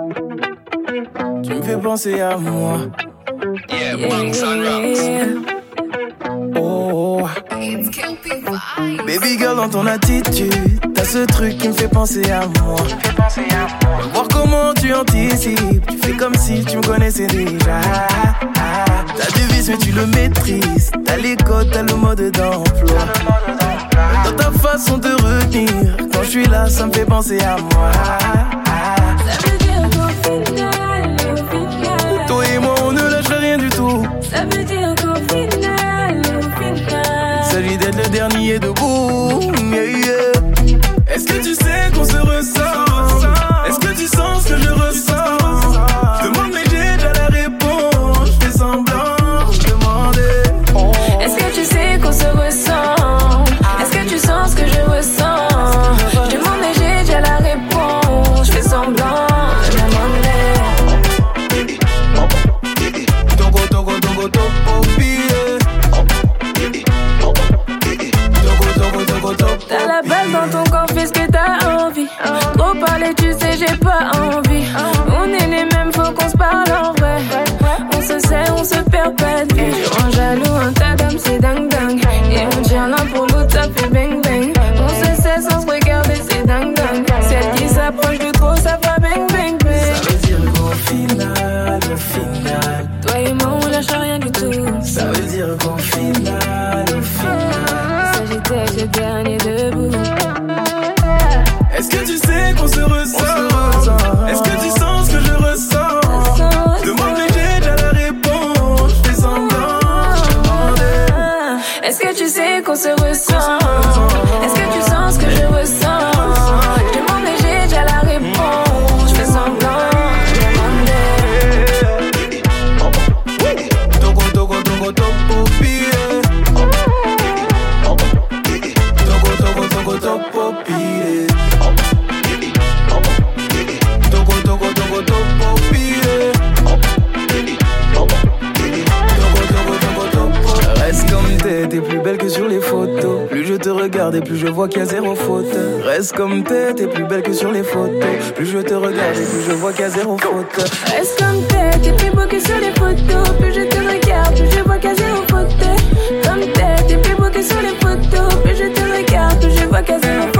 Tu me fais penser à moi. Yeah, Bunks and Rocks. Oh, baby girl, dans ton attitude, t'as ce truc qui me fait penser à moi. Voir comment tu anticipes, tu fais comme si tu me connaissais déjà. T'as du vice mais tu le maîtrises, t'as les codes, t'as le mode d'emploi. Dans ta façon de retenir, quand je suis là, ça me fait penser à moi. Ça veut dire qu'au final, toi et moi on ne lâche rien du tout. ça veut dire qu'au final, Il s'agit d'être le dernier debout. Yeah, yeah. Est-ce que tu sais qu'on se ressent? Est-ce que tu sens ce que je ressens? Je demande mais j'ai déjà la réponse. Je fais semblant, je demandais. est-ce que tu sais qu'on se ressent? Est-ce que tu sens ce que je ressens? Je demande mais j'ai déjà la réponse. Je fais semblant, je demandais. Togo, togo, togo, togo, billet. Togo, togo, togo, togo. T'as la balle dans ton corps, fais ce que t'as envie. Trop parler, tu sais, j'ai pas envie. On est les mêmes, faut qu'on se parle en vrai. On se sait, on se perd pas de vue. Je rends jaloux, un tas d'hommes, c'est dingue dingue. Et on tient l'un pour l'autre, ça fait bang bang. On se sait sans se regarder, c'est dingue dingue. Celle qui s'approche de trop, ça va bang bang bang. Ça veut dire qu'au final, Toi et moi, on lâche rien du tout. ça veut dire qu'au final, Ça j'étais le dernier debout. est-ce que tu sais qu'on se ressent? Est-ce que tu sens ce que je ressens? Demande mais j'ai déjà la réponse. Je fais semblant, je demandais. Est-ce que tu sais qu'on se ressent? Est-ce que tu sens ce que je ressens? Je demande mais j'ai déjà la réponse. Je fais semblant, je demandais. Togo, togo, togo, togo, billet. Togo, togo, togo, togo, billet. Togo, togo, togo, togo, billet. Togo, togo, togo, togo. Reste comme t'es plus belle que sur les photos. Plus je te regarde et plus je vois qu'il y a zéro faute. Reste comme t'es plus belle que sur les photos. Plus je te regarde et plus je vois qu'il y a zéro faute. Reste comme t'es plus beau que sur les photos. Plus je te regarde, plus je vois qu'à zéro faute. Comme t'es plus beau que sur les photos. Plus je te regarde, plus je vois qu'à zéro faute.